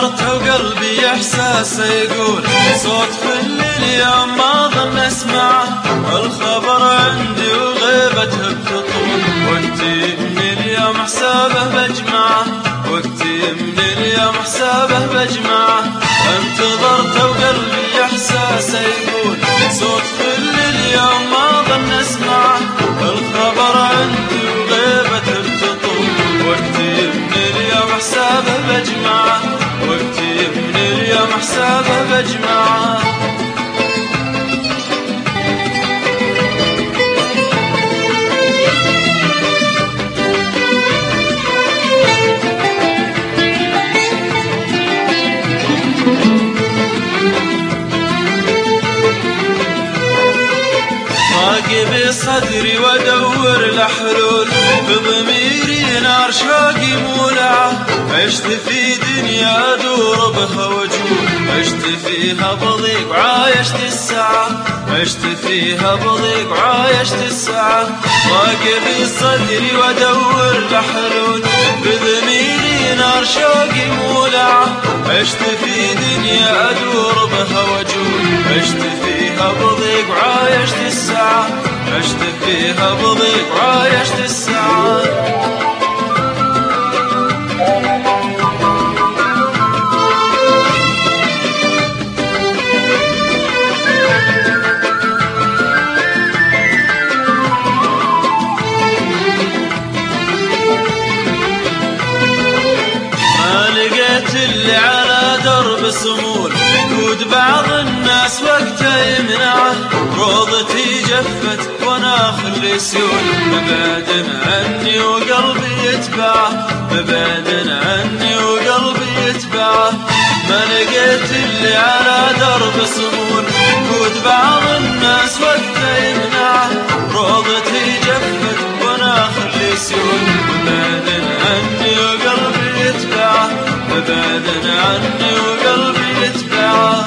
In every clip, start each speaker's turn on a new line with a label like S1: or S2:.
S1: انتظرت وقلبي احساسه يقول صوت كل اليوم ما ظن اسمعه، الخبر عندي وغيبته بتطول، وقتي من اليوم حسابه بجمعه، وقتي من اليوم حسابه بجمعه. انتظرت وقلبي احساسه يقول صوت كل اليوم ما ظن اسمعه، الخبر عندي وغيبته بتطول، وقتي من اليوم حسابه بجمعه، وقتي من اليوم حسابه بجمعه. راقب صدري وادور لحلول، بضميري نار شوقي مولعه، عشت في دنيا ادور بها وجول، عشت فيها بضيق وعايشت الساعه، عشت فيها بضيق وعايشت الساعه. راقب صدري وادور لحلول، بضميري نار شوقي مولعه، عشت في دنيا ادور بها وجول، عشت فيها بضيق وعايشت الساعه، عشت فيها بضيق وعايشت الساعه. ما لقيت اللي على درب سمول، جود بعض الناس وقته يمنعه، روضتي جفت وانا خلي سيول، مبعد عني وقلبي يتبعه، مبعد عني وقلبي يتبعه. ما لقيت اللي على درب سمول، جود بعض الناس وقته يمنعه، روضتي جفت وانا خلي سيول، مبعد عني وقلبي يتبعه، مبعد عني وقلبي يتبعه.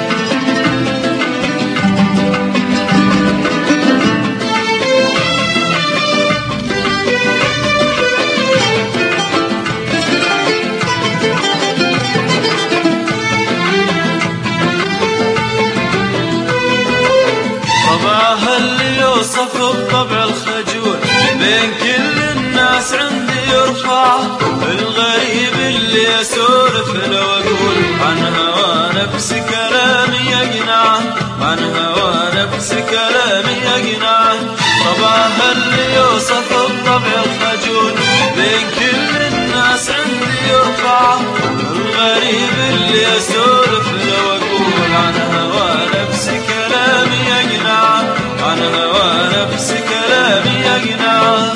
S1: طبعها اللي يوصف الطبع الخجول، بين كل الناس عندي يرفعه، الغريب اللي اسولف لو اقول عن هوى نفسي كلامي يقنعه، عن هوى نفسي كلامي يقنعه. طبعها اللي يوصف الطبع الخجول، بين كل الناس عندي يرفعه، الغريب اللي اسولف لو اقول عن هوى نفسي كلامي يقنعه، عن هوى نفسي كلامي يقنعه.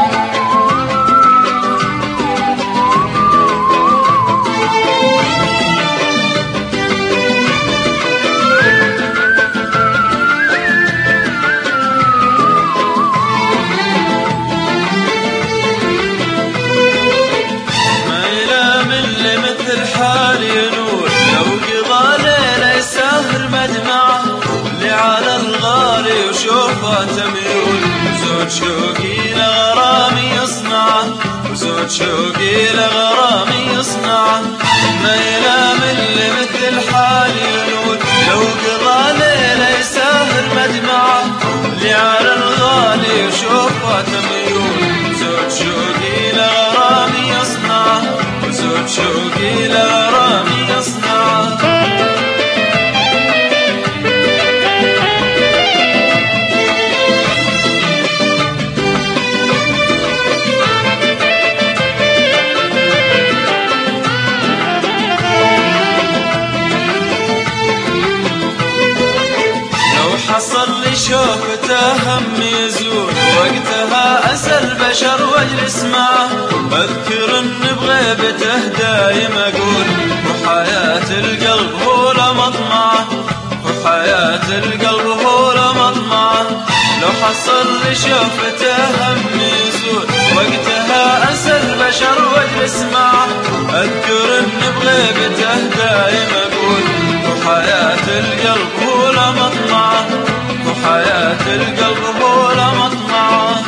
S1: حالي نور لو قضى ليلة يسهر مدمعه، اللي على الغالي وشوفاته ميول، وزود شوقي لغرامي يصنعه، وزود شوقي لغرامي يصنعه. ما ينام اللي مثل حالي نور لو قضى ليلة يسهر مدمعه، اللي على الغالي وشوفاته ميول، وزود شوقي لغرامي يصنعه، وزود شوقي لغرامي يصنعه. لو حصل لي شوفته هم يزول، وقتها اسأل بشر واجلس معه، اذكر ان بغيبته دايم اقول وحياة القلب هو لمطمعه، وحياة القلب هو لمطمعه. لو حصل لي شوفته هم يزول، وقتها اسأل بشر واجلس معه، اذكر ان بغيبته دايم اقول وحياة القلب هو لمطمعه، وحياة القلب هو لمطمعه.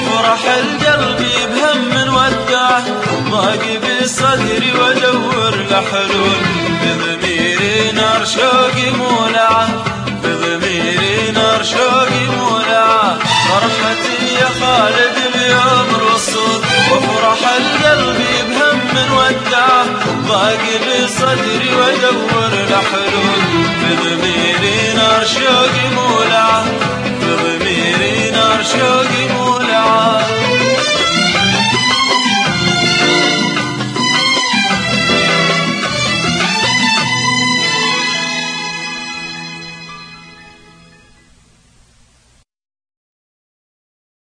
S1: وافرح القلب بهم ودعه، ضاق بصدري وادور لحلول، بضميري نار شوقي مولعه، بضميري نار شوقي مولعه. فرحتي يا خالد بيوم الوصول، وافرح القلب بهم ودعه، ضاق بصدري وادور لحلول، بضميري نار شوقي مولعه،